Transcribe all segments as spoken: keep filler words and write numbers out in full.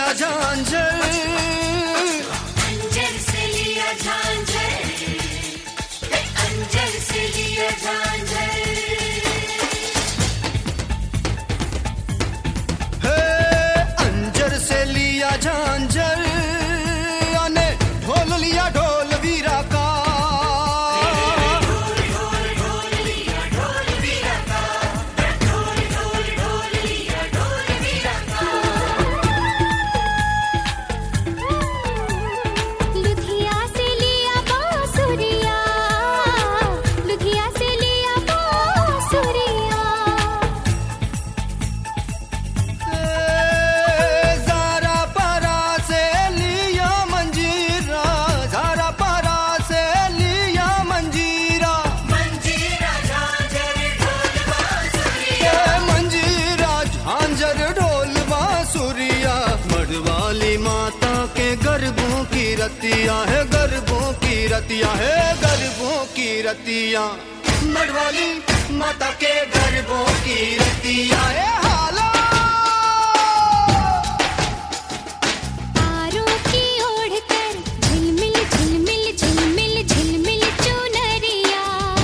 लिया झांझर, अंजर से लिया झांझर, अंजर से लिया झांझर। हे अंजर से लिया झांझर, आने ढोल लिया ढोल वीरा का, ढोल ढोल ढोल लिया ढोल वीरा का, ढोल ढोल ढोल लिया ढोल वीरा का। लुधिया से लिया बांसुरिया, लुधिया से लिया बांसुरिया। ज़ारा परा से लिया मंजीरा, ज़ारा परा से लिया मंजीरा, मंजीरा झांझर ढोल बांसुरिया, ए मंजीरा झांझर ढोल बांसुरिया। मड़वाली माता के गरबों की रतिया है, गरबों की रतिया है, गरबों की रतिया। मड़वाली माता के गरबों की रतिया है। हाला तारों की ओढ़कर झिलमिल झिलमिल झिलमिल झिलमिल चुनरिया,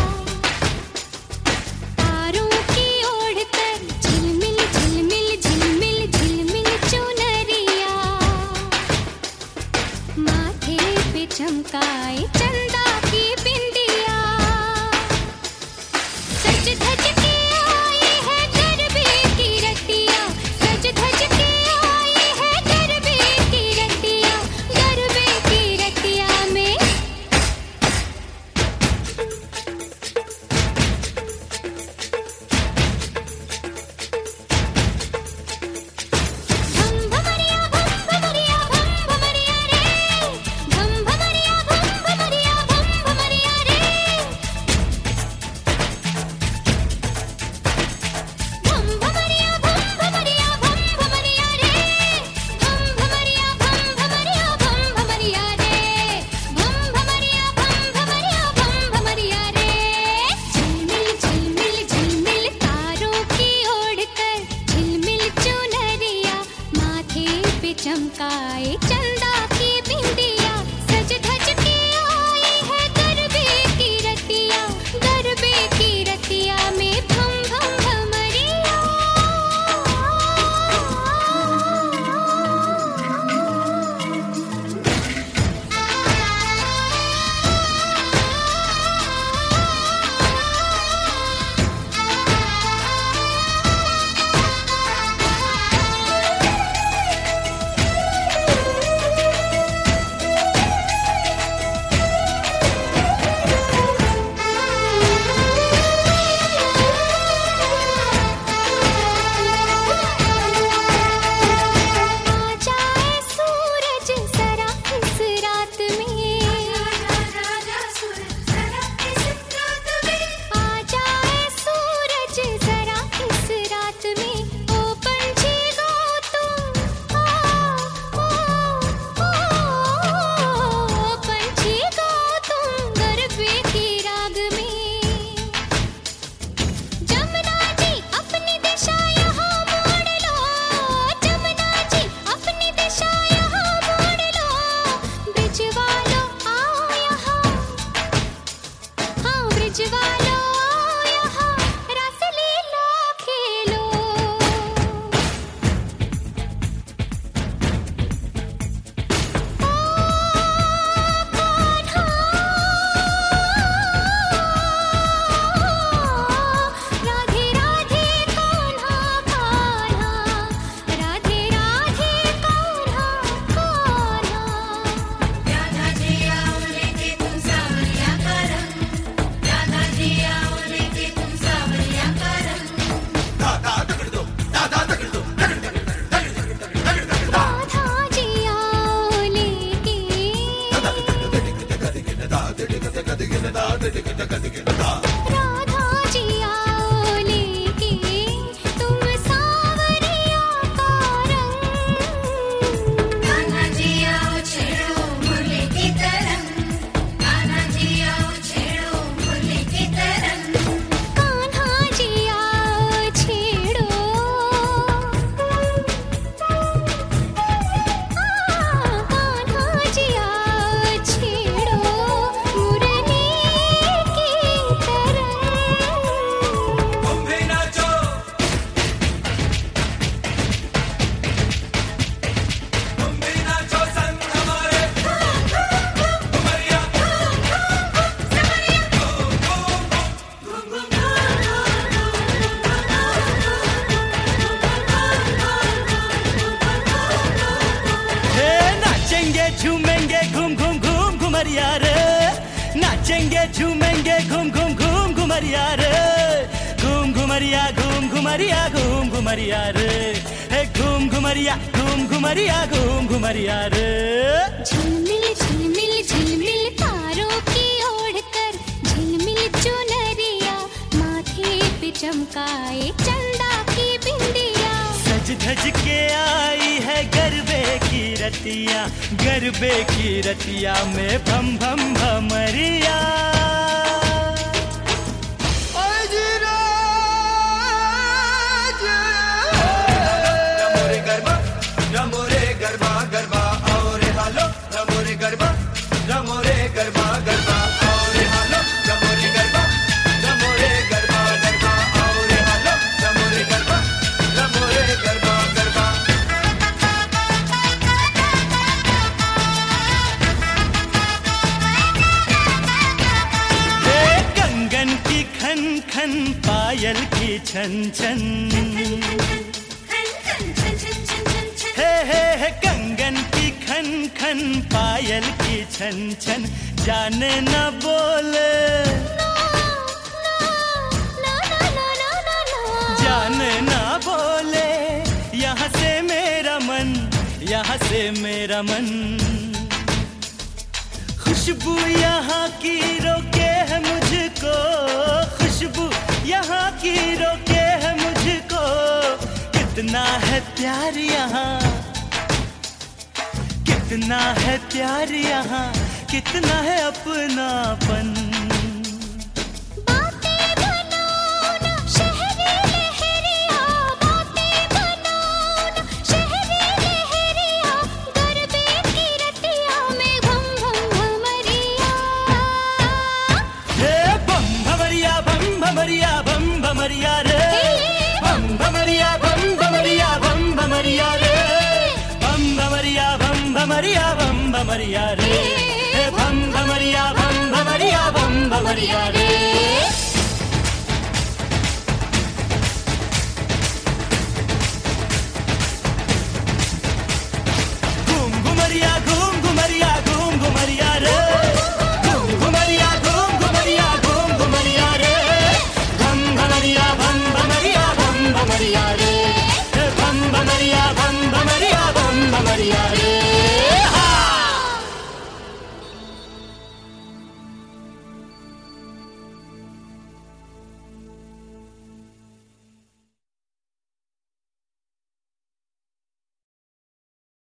तारों की ओढ़कर झिलमिल झिलमिल झिलमिल झिलमिल चुनरिया। माथे पे चमकाए चंदा की बिंदिया, सज धज के आई है गरबे की रतिया, सज धज के आई है गरबे की रतिया, गरबे की रतिया में। भम भमरिया भम भमरिया भम भमरिया रे, भम भमरिया भम भमरिया भम भमरिया रे। घुमरिया रे, नाचेंगे झूमेंगे घूम घूम घूम घुमरिया रे, घूम घुमरिया घूम घुमरिया घूम घुमरिया रे, हे घूम घुमरिया घूम घुमरिया घूम घुमरिया रे। झिलमिल झिलमिल झिलमिल तारों की ओढ़कर झिलमिल चुनरिया, माथे पे चमकाए चंदा की बिंदिया। सज धज के आई है गरबे की रतिया, गरबे की रतिया में भम भम भमरिया। रमोरे गरबा गरबा और हालो, रमोरे गरबा रमोरे गरबा गरबा और हालो, रमोरे गरबा रमोरे गरबा गरबा और हालो, रमोरे गरबा रमोरे गरबा गरबा। हे कंगन की खन खन पायल की छन छन, हे हे हे कंगन की खन खन पायल की छन छन, जाने न बोले जाने न बोले, यहाँ से मेरा मन यहाँ से मेरा मन। खुशबू यहाँ की रोके है मुझको, खुशबू यहाँ की रोके है मुझको, कितना है प्यार यहाँ, कितना है प्यार यहाँ, कितना है अपनापन। बातें बनाओ ना शहरी लहरिया, बातें बनाओ ना शहरी लहरिया, गरबे की रतिया में भम भम भमरिया। हे बम भमरिया बम भमरिया बम भमरिया रे, बम भमरिया बम भमरिया बम भमरिया रे, बम भमरिया बम भमरिया बम भमरिया रे, हे बम भमरिया बम भमरिया बम भमरिया रे।